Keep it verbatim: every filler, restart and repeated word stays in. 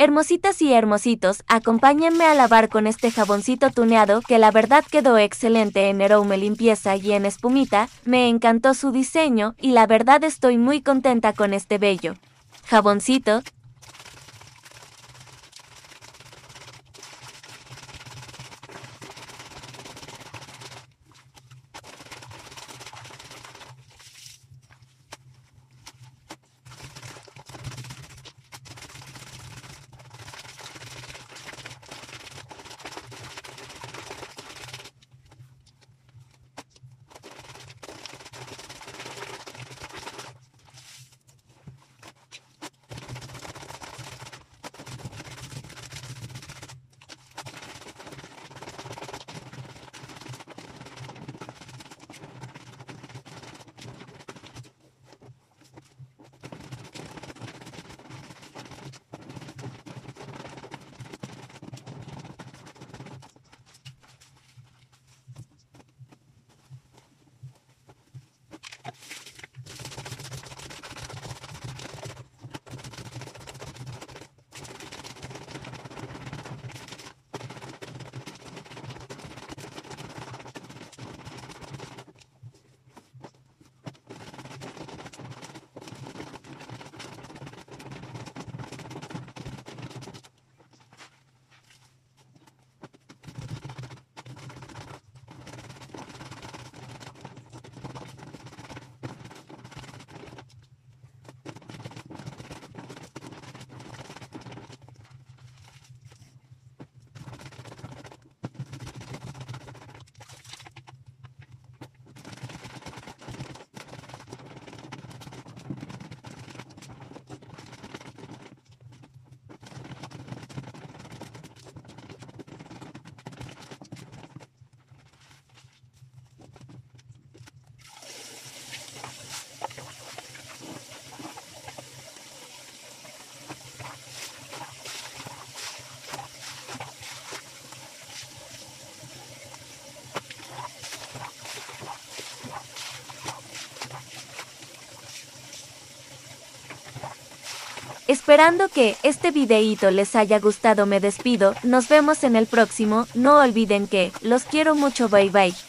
Hermositas y hermositos, acompáñenme a lavar con este jaboncito tuneado que la verdad quedó excelente en aroma, limpieza y en espumita. Me encantó su diseño y la verdad estoy muy contenta con este bello jaboncito. Esperando que este videíto les haya gustado, me despido. Nos vemos en el próximo. No olviden que los quiero mucho. Bye bye.